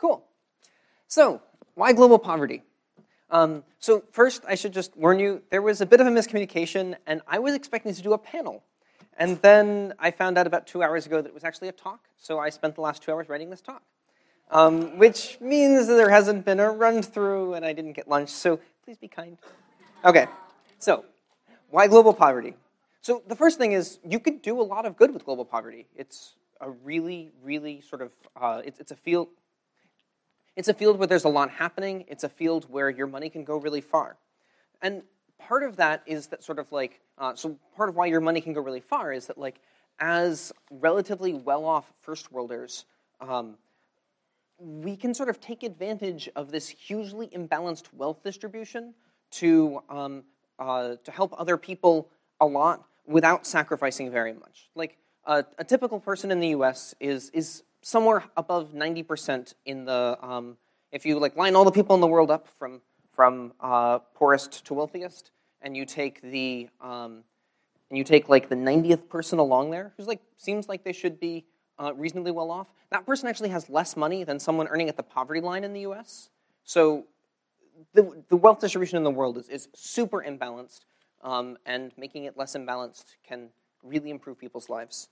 Cool. So, why global poverty? So first, I should just warn you, there was a bit of a miscommunication, and I was expecting to do a panel. And then I found out about 2 hours ago that it was actually a talk, so I spent the last 2 hours writing this talk. Which means that there hasn't been a run-through, and I didn't get lunch, so please be kind. Okay, so why global poverty? So the first thing is, you could do a lot of good with global poverty. It's a really, really sort of, it's a field where there's a lot happening. It's a field where your money can go really far. And part of that is that sort of like, so part of why your money can go really far is that like, as relatively well-off first worlders, we can sort of take advantage of this hugely imbalanced wealth distribution to help other people a lot without sacrificing very much. Like, a typical person in the U.S. is somewhere above 90% in the, if you like line all the people in the world up from poorest to wealthiest, and you take the, like the 90th person along there, who's like, seems like they should be reasonably well off, that person actually has less money than someone earning at the poverty line in the US. So the wealth distribution in the world is super imbalanced, and making it less imbalanced can really improve people's lives.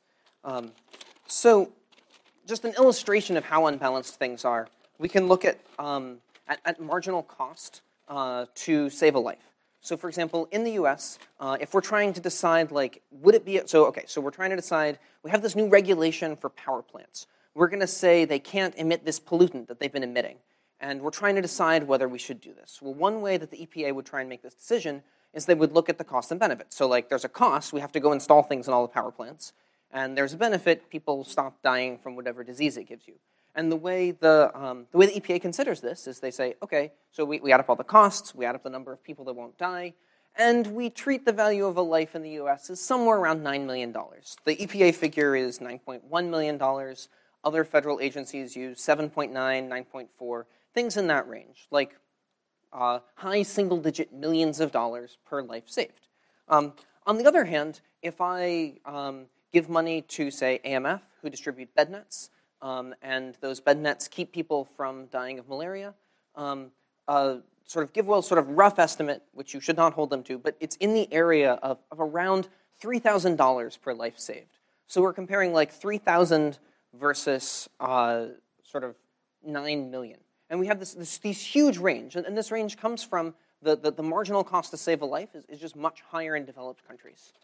So just an illustration of how unbalanced things are, we can look at marginal cost to save a life. So for example, in the US, if we're trying to decide, like, would it be, so we're trying to decide, we have this new regulation for power plants. We're going to say they can't emit this pollutant that they've been emitting, and we're trying to decide whether we should do this. Well, one way that the EPA would try and make this decision is they would look at the cost and benefit. So like, there's a cost, we have to go install things in all the power plants, and there's a benefit, people stop dying from whatever disease it gives you. And the way the EPA considers this is they say, okay, so we add up all the costs, we add up the number of people that won't die, and we treat the value of a life in the US as somewhere around $9 million. The EPA figure is $9.1 million. Other federal agencies use 7.9, 9.4, things in that range, like high single-digit millions of dollars per life saved. On the other hand, if I give money to, say, AMF, who distribute bed nets, and those bed nets keep people from dying of malaria, sort of rough estimate, which you should not hold them to, but it's in the area of around $3,000 per life saved. So we're comparing like 3,000 versus sort of 9 million. And we have this huge range, and this range comes from the marginal cost to save a life is just much higher in developed countries.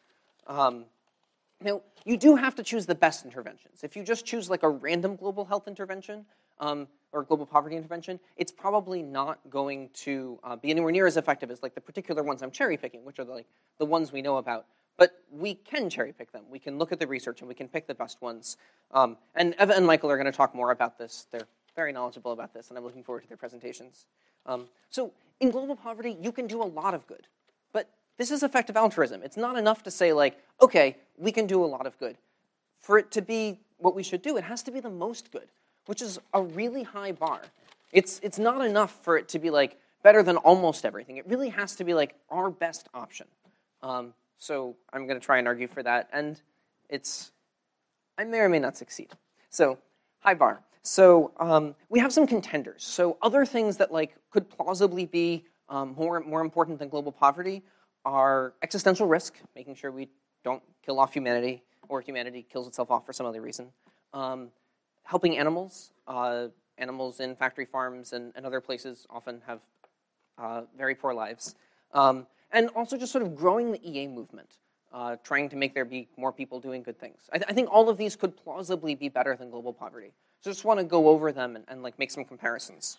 Now, you do have to choose the best interventions. If you just choose like a random global health intervention, or global poverty intervention, it's probably not going to be anywhere near as effective as like the particular ones I'm cherry picking, which are like the ones we know about. But we can cherry pick them. We can look at the research and we can pick the best ones. And Eva and Michael are going to talk more about this. They're very knowledgeable about this, and I'm looking forward to their presentations. So in global poverty, you can do a lot of good. But this is effective altruism. It's not enough to say like, okay, we can do a lot of good. For it to be what we should do, it has to be the most good, which is a really high bar. It's not enough for it to be like better than almost everything. It really has to be like our best option. So I'm going to try and argue for that, and I may or may not succeed. So high bar. So we have some contenders. So other things that like could plausibly be more important than global poverty are existential risk, making sure we don't kill off humanity, or humanity kills itself off for some other reason. Helping animals. Animals in factory farms and other places often have very poor lives. And also just sort of growing the EA movement, trying to make there be more people doing good things. I think all of these could plausibly be better than global poverty. So I just want to go over them and like make some comparisons.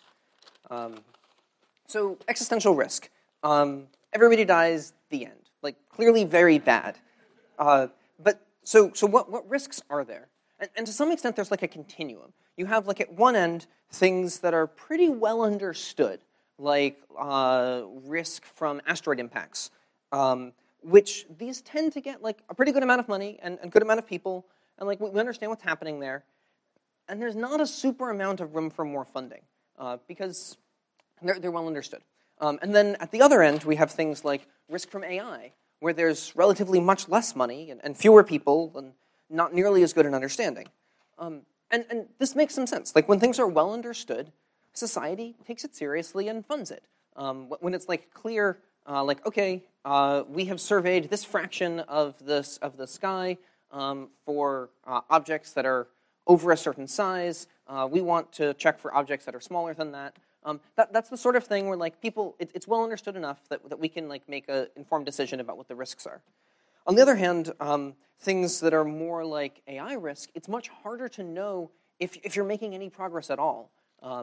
So existential risk. Everybody dies, the end. Like clearly very bad. But so what risks are there? And to some extent, there's like a continuum. You have like at one end things that are pretty well understood, like risk from asteroid impacts, which these tend to get like a pretty good amount of money and a good amount of people, and like we understand what's happening there. And there's not a super amount of room for more funding because they're well understood. And then at the other end, we have things like risk from AI, where there's relatively much less money and fewer people and not nearly as good an understanding. And this makes some sense. Like, when things are well understood, society takes it seriously and funds it. When it's like clear, like, okay, we have surveyed this fraction of the sky for objects that are over a certain size. We want to check for objects that are smaller than that. That's the sort of thing where, like, people, it's well understood enough that we can, like, make an informed decision about what the risks are. On the other hand, things that are more like AI risk, it's much harder to know if you're making any progress at all.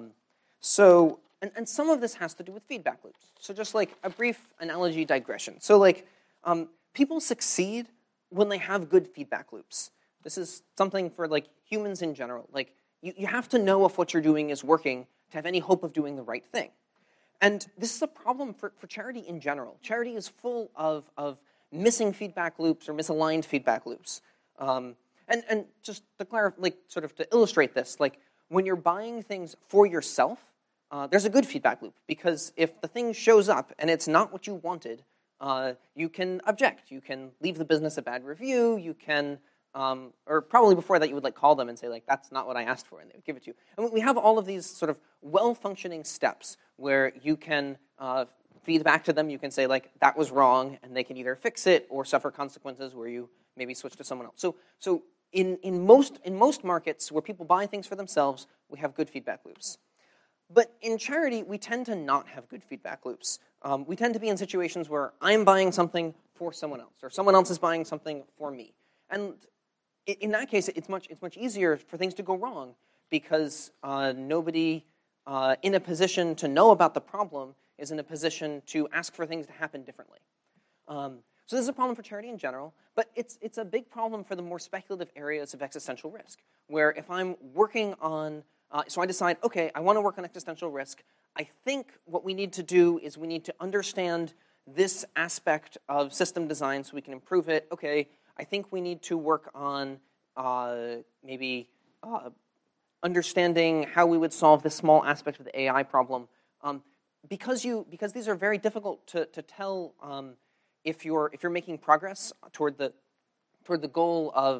And some of this has to do with feedback loops. So just like a brief analogy digression. So like people succeed when they have good feedback loops. This is something for like humans in general. Like you have to know if what you're doing is working to have any hope of doing the right thing. And this is a problem for charity in general. Charity is full of missing feedback loops or misaligned feedback loops. And just to clarify, like sort of to illustrate this, like when you're buying things for yourself, there's a good feedback loop, because if the thing shows up and it's not what you wanted, you can object. You can leave the business a bad review. You can, or probably before that, you would like call them and say like, that's not what I asked for, and they would give it to you. And we have all of these sort of well-functioning steps where you can feed back to them. You can say like, that was wrong, and they can either fix it or suffer consequences where you maybe switch to someone else. So in most markets where people buy things for themselves, we have good feedback loops. But in charity, we tend to not have good feedback loops. We tend to be in situations where I'm buying something for someone else, or someone else is buying something for me. And in that case, it's much easier for things to go wrong, because nobody in a position to know about the problem is in a position to ask for things to happen differently. So this is a problem for charity in general, but it's a big problem for the more speculative areas of existential risk, where if I'm working on so I decide, okay, I want to work on existential risk. I think what we need to do is we need to understand this aspect of system design so we can improve it. Okay, I think we need to work on maybe understanding how we would solve this small aspect of the AI problem. Because these are very difficult to tell if you're making progress toward the goal of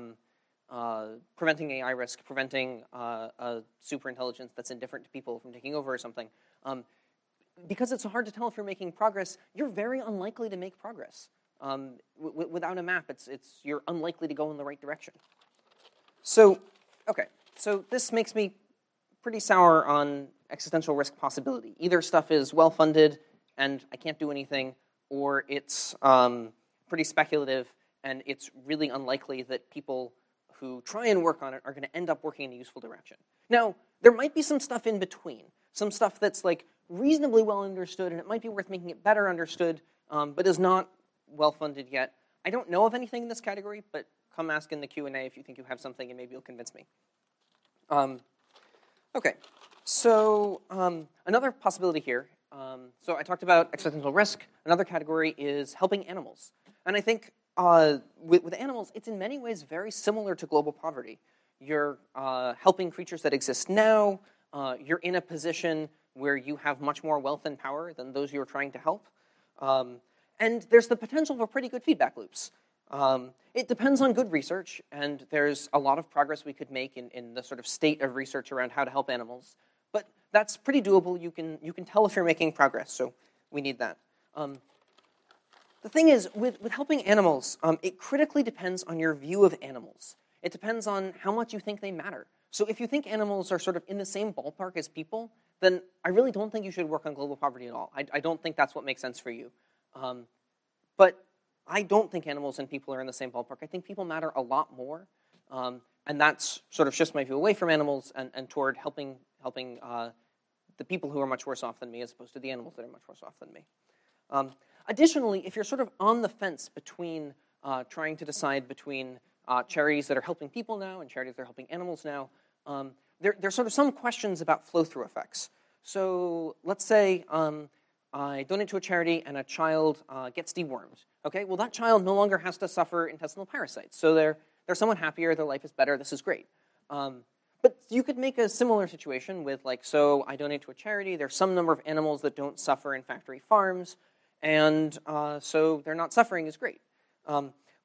preventing AI risk, preventing a superintelligence that's indifferent to people from taking over or something. Because it's so hard to tell if you're making progress, you're very unlikely to make progress. Without a map, you're unlikely to go in the right direction. So this makes me pretty sour on existential risk possibility. Either stuff is well-funded and I can't do anything, or it's pretty speculative and it's really unlikely that people who try and work on it are going to end up working in a useful direction. Now, there might be some stuff in between, some stuff that's like reasonably well understood, and it might be worth making it better understood, but is not well funded yet. I don't know of anything in this category, but come ask in the Q&A if you think you have something, and maybe you'll convince me. Okay, so another possibility here. So I talked about existential risk. Another category is helping animals, and I think with animals, it's in many ways very similar to global poverty. You're helping creatures that exist now. You're in a position where you have much more wealth and power than those you're trying to help. And there's the potential for pretty good feedback loops. It depends on good research, and there's a lot of progress we could make in the sort of state of research around how to help animals. But that's pretty doable. You can tell if you're making progress, so we need that. The thing is, with helping animals, it critically depends on your view of animals. It depends on how much you think they matter. So if you think animals are sort of in the same ballpark as people, then I really don't think you should work on global poverty at all. I don't think that's what makes sense for you. But I don't think animals and people are in the same ballpark. I think people matter a lot more, and that's sort of shifts my view away from animals and toward helping the people who are much worse off than me, as opposed to the animals that are much worse off than me. Additionally, if you're sort of on the fence between trying to decide between charities that are helping people now and charities that are helping animals now, there's sort of some questions about flow-through effects. So let's say I donate to a charity and a child gets dewormed. Okay, well that child no longer has to suffer intestinal parasites, so they're somewhat happier, their life is better, this is great. But you could make a similar situation with so I donate to a charity, there's some number of animals that don't suffer in factory farms, and so they're not suffering is great. But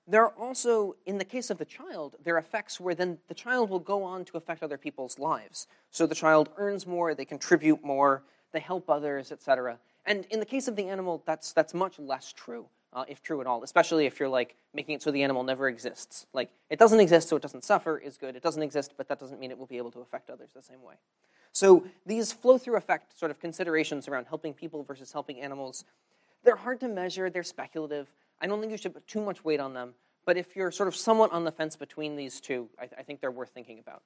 There are also, in the case of the child, there are effects where then the child will go on to affect other people's lives. So the child earns more, they contribute more, they help others, etc. And in the case of the animal, that's much less true, if true at all, especially if you're like making it so the animal never exists. Like, it doesn't exist so it doesn't suffer is good. It doesn't exist, but that doesn't mean it will be able to affect others the same way. So these flow-through effect sort of considerations around helping people versus helping animals, they're hard to measure, they're speculative. I don't think you should put too much weight on them, but if you're sort of somewhat on the fence between these two, I think they're worth thinking about.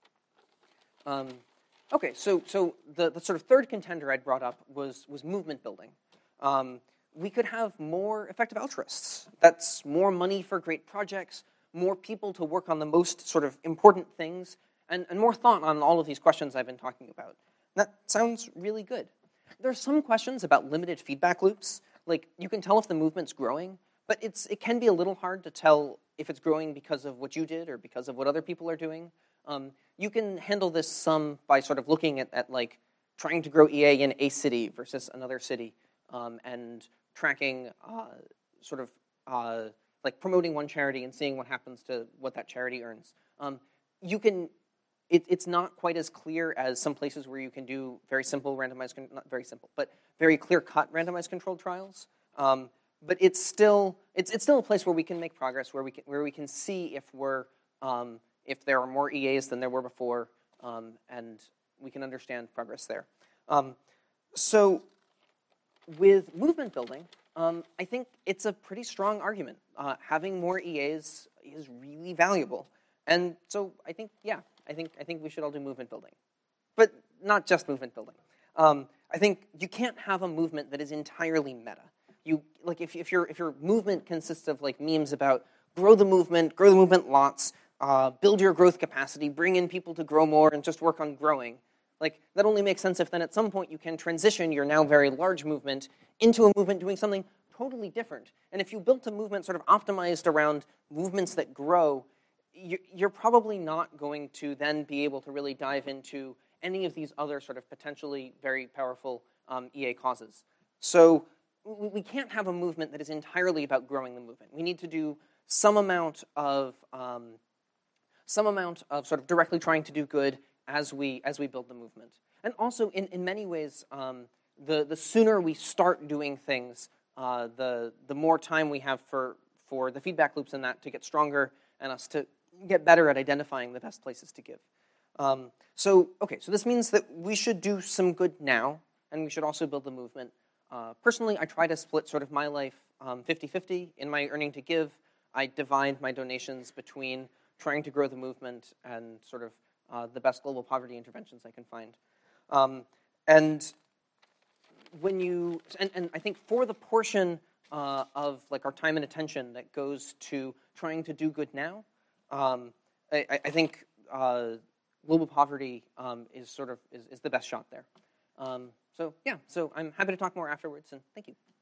Okay, so the sort of third contender I'd brought up was movement building. We could have more effective altruists. That's more money for great projects, more people to work on the most sort of important things, and more thought on all of these questions I've been talking about. That sounds really good. There are some questions about limited feedback loops. Like, you can tell if the movement's growing, but it can be a little hard to tell if it's growing because of what you did or because of what other people are doing. You can handle this some by sort of looking at like trying to grow EA in a city versus another city, and tracking like promoting one charity and seeing what happens to what that charity earns. It's not quite as clear as some places where you can do very simple randomized, not very simple, but very clear-cut randomized controlled trials. But it's still a place where we can make progress, where we can see if there are more EAs than there were before, and we can understand progress there. So with movement building, I think it's a pretty strong argument. Having more EAs is really valuable, and so I think we should all do movement building, but not just movement building. I think you can't have a movement that is entirely meta. If your movement consists of like memes about grow the movement lots, build your growth capacity, bring in people to grow more, and just work on growing. Like, that only makes sense if then at some point you can transition your now very large movement into a movement doing something totally different. And if you built a movement sort of optimized around movements that grow, you're probably not going to then be able to really dive into any of these other sort of potentially very powerful EA causes. So we can't have a movement that is entirely about growing the movement. We need to do some amount of sort of directly trying to do good as we build the movement. And also, in many ways, the sooner we start doing things, the more time we have for the feedback loops in that to get stronger and us to get better at identifying the best places to give. So this means that we should do some good now, and we should also build the movement. Personally, I try to split sort of my life 50-50. In my earning to give, I divide my donations between trying to grow the movement and sort of the best global poverty interventions I can find. And I think for the portion of like our time and attention that goes to trying to do good now, I think global poverty is the best shot there. So I'm happy to talk more afterwards, and thank you.